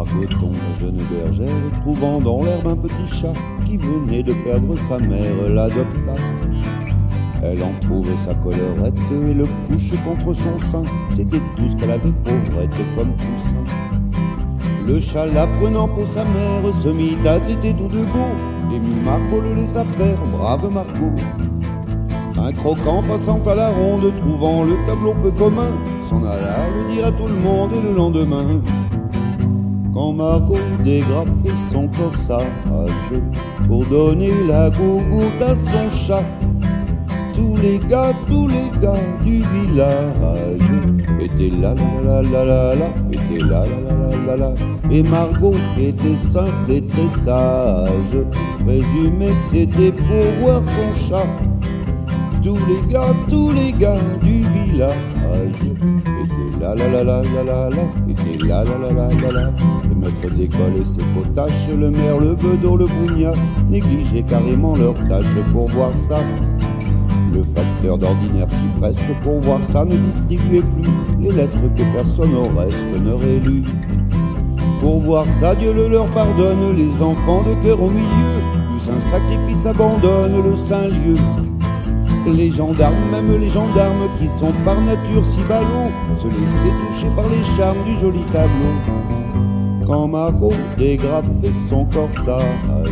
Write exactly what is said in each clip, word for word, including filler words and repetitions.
Margoton, la jeune bergère, trouvant dans l'herbe un petit chat qui venait de perdre sa mère, l'adopta. Elle en trouvait sa collerette et le couche contre son sein. C'était tout ce qu'elle avait, pauvrette, comme poussin. Le chat, la prenant pour sa mère, se mit à téter tout debout. Et Margot le laissa faire, brave Margot. Un croquant passant à la ronde, trouvant le tableau peu commun, s'en alla le dire à tout le monde le lendemain. Quand Margot dégrafait son corsage pour donner la gougoute à son chat, tous les gars, tous les gars du village étaient là, là, là, là, là, là, étaient là, là, là, là, là, là. Et Margot, qui était simple et très sage, présumait que c'était pour voir son chat. Tous les gars, tous les gars du village étaient là, là, là, là, là, là, là, étaient là, là, là, là, là, là. Le maître d'école et ses potaches, le maire, le bedeau, le bougnat, négligeaient carrément leur tâche pour voir ça. Le facteur d'ordinaire si preste pour voir ça ne distribuait plus les lettres que personne au reste n'aurait lues. Pour voir ça, Dieu le leur pardonne, les enfants de cœur au milieu, plus un sacrifice abandonne le saint lieu. Les gendarmes, même les gendarmes qui sont par nature si ballots, se laissaient toucher par les charmes du joli tableau. Quand Margot dégrafait son corsage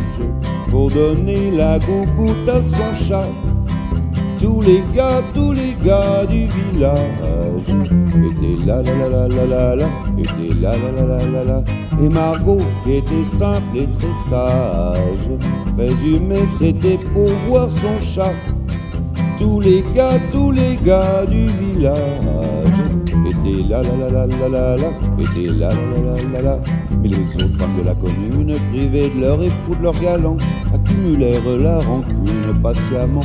pour donner la gougoute à son chat, tous les gars, tous les gars du village étaient là, là, là, là, là, là, là, étaient là, là, là, là, là, là. Et Margot, qui était simple et très sage, présumait que c'était pour voir son chat. Tous les gars, tous les gars du village étaient là, là, là, là, là, là, là, étaient là, là, là, là, là, là. Mais les autres femmes de la commune, privées de leur époux, de leur galant, accumulèrent la rancune patiemment.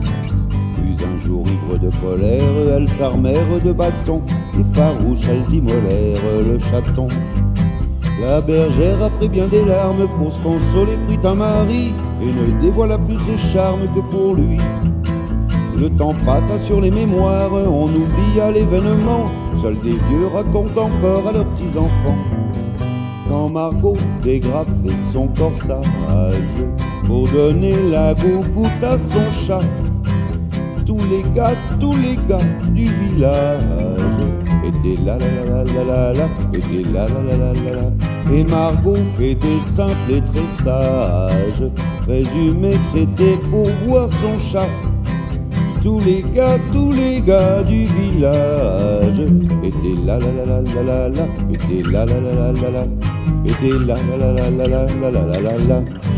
Un jour ivre de colère, elles s'armèrent de bâtons, et farouches elles immolèrent le chaton. La bergère, après bien des larmes, pour se consoler prit un mari, et ne dévoila plus ses charmes que pour lui. Le temps passa sur les mémoires, on oublia l'événement, seuls des vieux racontent encore à leurs petits-enfants. Quand Margot dégrafait son corsage pour donner la gougoute à son chat, tous les gars, tous les gars du village étaient là, là, là, là, là, là, étaient là, là, là, là, là, là. Et Margot, qui était simple et très sage, présumait que c'était pour voir son chat. Tous les gars, tous les gars du village étaient là, là, là, là, là, là, là, étaient là, là, là, là, là, là, étaient là, là, là, là, là, là, là, là, là, là.